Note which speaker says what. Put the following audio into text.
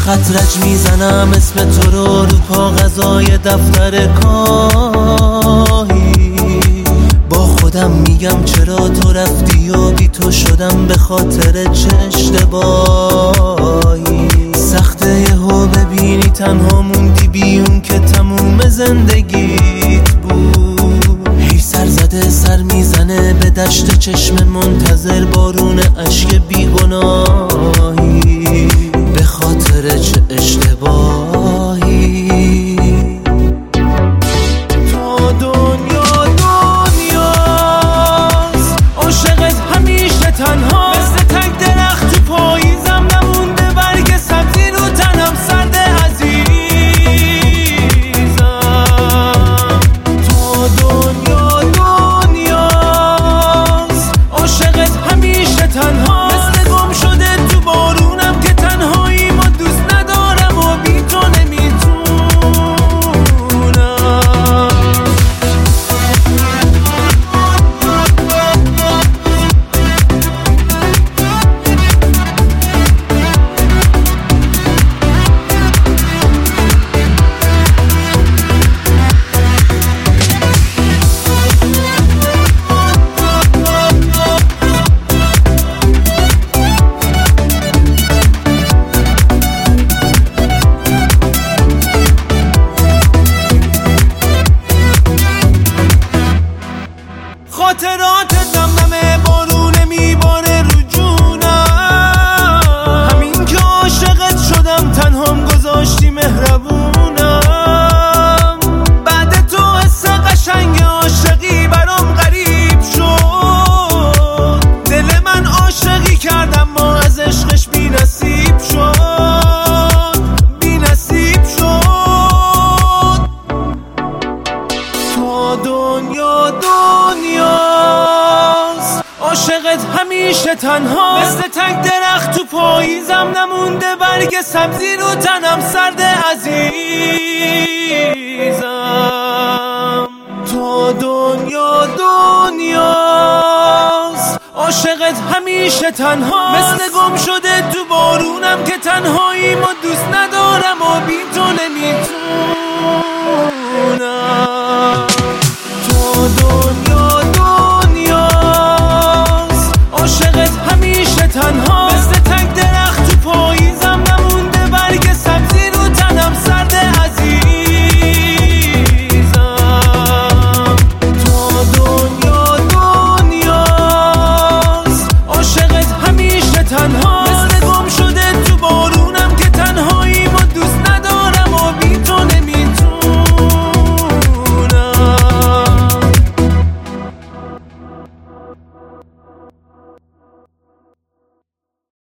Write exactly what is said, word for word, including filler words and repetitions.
Speaker 1: خط رج میزنم اسم تو رو رو کاغذای دفتر کاهی. با خودم میگم چرا تو رفتی و بی تو شدم به خاطر چه اشتباهی. سخته یهو ببینی تنها موندی بیون که تموم زندگیت بود. هی سر زده سر میزنه به دشت چشم منتظر بارون اشک بیگناهی. به خاطر چه اشتباهی. تو دنیا دنیاست عاشقت همیشه تنها. مثل تک درخت تو پاییزم نمونده برگ سبزی رو تنم سرد عزیزم. تو دنیا دنیاست عاشقت همیشه تنها. مثل گم شده تو بارونم که تنهایی ما دوست ندارم و بی تو نمیتونم. خاطرات دمدمه بارونه میباره رو جونم. همین که عاشقت شدم تنهام گذاشتی مهربونم. بعد تو حس قشنگ عاشقی برام غریب شد. دل من عاشقی کردم ما از عشقش بی نصیب شد. بی نصیب شد. تو دنیا دنیاست عاشقت همیشه تنها. مثل تک درخت تو پاییزم نمونده برگ سبزی رو تنم سرد عزیزم. تو دنیا دنیاست عاشقت همیشه تنها. مثل گم شده تو بارونم که تنهایی ما دوست ندارم و بی تو نمی